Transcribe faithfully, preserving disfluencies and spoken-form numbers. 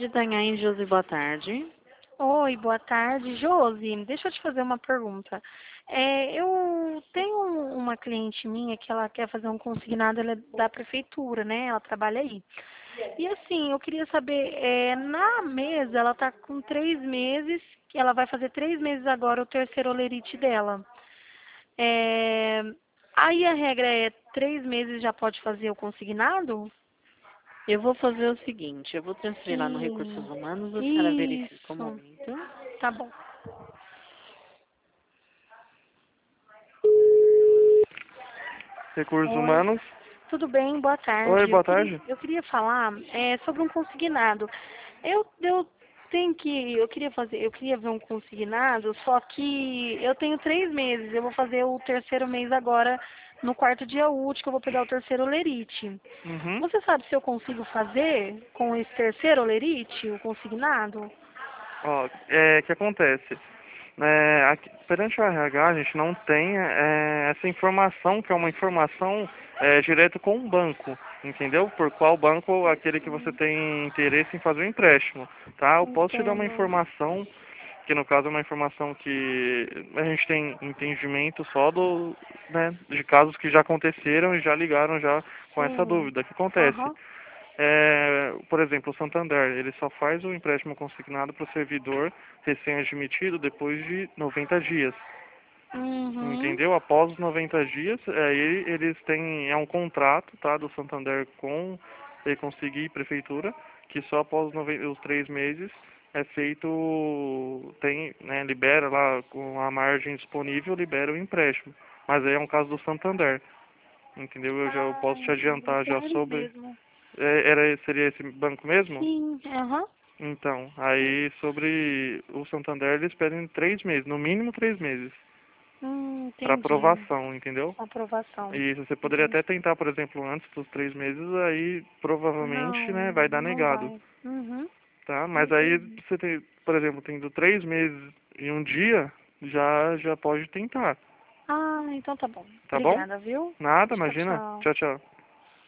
Itanhaém, Josi, boa tarde. Oi, boa tarde, Josi. Deixa eu te fazer uma pergunta. É, eu tenho um- uma cliente minha que ela quer fazer um consignado, ela é da prefeitura, né? Ela trabalha aí. E assim, eu queria saber, é, na mesa, ela tá com três meses, que ela vai fazer três meses agora o terceiro olerite dela. É, aí a regra é três meses já pode fazer o consignado? Eu vou fazer o seguinte, eu vou transferir lá no Recursos Sim, Humanos, a senhora verifica um isso. momento. Tá bom. Recursos Oi. Humanos. Tudo bem, boa Oi, tarde. Eu boa queria, tarde. eu queria falar é, sobre um consignado. Eu, eu tenho que, eu queria fazer, eu queria ver um consignado, só que eu tenho três meses. Eu vou fazer o terceiro mês agora no quarto dia útil, que eu vou pegar o terceiro olerite. Uhum. Você sabe se eu consigo fazer com esse terceiro olerite, o consignado? Ó, é, o que acontece? É, aqui, perante o R H, a gente não tem é, essa informação, que é uma informação é, direto com o banco, entendeu? Por qual banco aquele que você tem interesse em fazer o empréstimo, tá? Eu posso te dar uma Entendo. informação, que no caso é uma informação que a gente tem entendimento só do, né, de casos que já aconteceram e já ligaram já com essa Sim. dúvida. O que acontece? Aham. É, por exemplo, o Santander, ele só faz o empréstimo consignado para o servidor recém-admitido depois de noventa dias. Uhum. Entendeu? Após os noventa dias, aí eles têm, é um contrato, tá, do Santander com ele conseguir prefeitura, que só após os, noven- os três meses é feito, tem, né, libera lá com a margem disponível, libera o empréstimo. Mas aí é um caso do Santander, entendeu? Eu já eu Ah, posso te entendi. adiantar Então já eles sobre, mesmo. é, era, seria esse banco mesmo? Sim, aham. Então, aí sobre o Santander eles pedem três meses, no mínimo três meses, Hum, para entendi. aprovação, entendeu? Aprovação. E você poderia Entendi. até tentar, por exemplo, antes dos três meses, aí provavelmente, Não, né, vai dar não negado, vai. Uhum. tá? Mas aí Entendi. você tem, por exemplo, tendo três meses e um dia, já já pode tentar, Ah, então tá bom. tá bom? Obrigada, viu? Nada, Tchau, imagina. tchau. Tchau, tchau.